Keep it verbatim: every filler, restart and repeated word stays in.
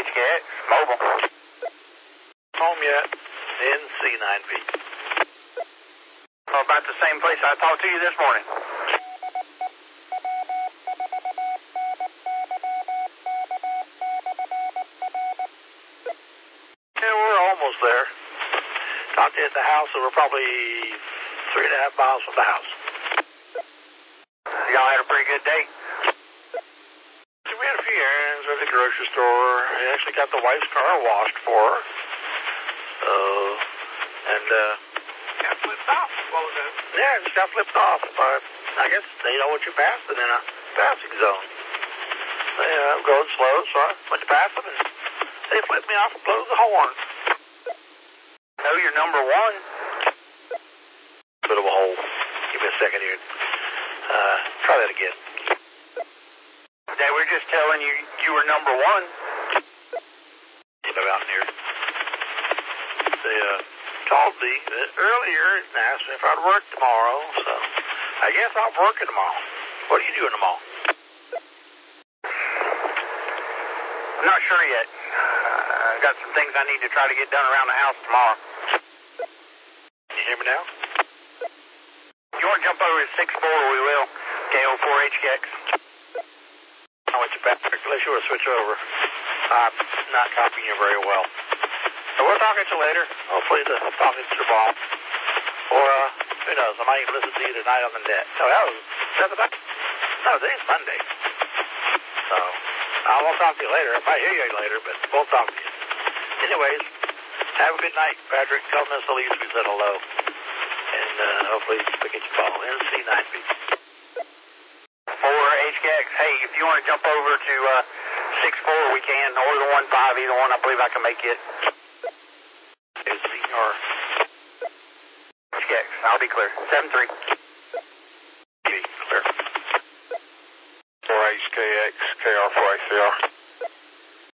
H K X, mobile. Home yet? N C nine feet. Oh, about the same place I talked to you this morning. Yeah, we're almost there. Talked to you at the house, so we're probably three and a half miles from the house. Y'all had a pretty good day. So we had a few errands at the grocery store. I actually got the wife's car washed for her. Uh, and, uh, got flipped off. What was that? Yeah, it just got flipped off. But I guess they know what you passed in a passing zone. So, yeah, I'm going slow, so I went to pass them, and they flipped me off and blew the horn. Know you're number one. Bit of a hole. Give me a second here. Uh, try that again. They were just telling you you were number one. Keep them out here. They uh, called me earlier and asked me if I'd work tomorrow, so I guess I'm working tomorrow. What are you doing tomorrow? I'm not sure yet. Uh, I got some things I need to try to get done around the house tomorrow. Can you hear me now? If you want to jump over to six four, we will. K O four H K X. I want you back. Unless you want to switch over. I'm not copying you very well. So we'll talk at you later. Hopefully the talking to the ball. Or, uh, who knows, I might even listen to you tonight on the net. No, that was, is that the night? No, today's Monday. So, I won't talk to you later. I might hear you later, but won't talk to you. Anyways, have a good night, Patrick. Tell Miss Elise we said hello. And, uh, hopefully we get your ball. N C nine feet. four H K X. Hey, if you want to jump over to, uh, six four, we can. Or the one five, either one. I believe I can make it. Is Senior H K X. I'll be clear. seven three. Clear. four H K X, K R four A C R.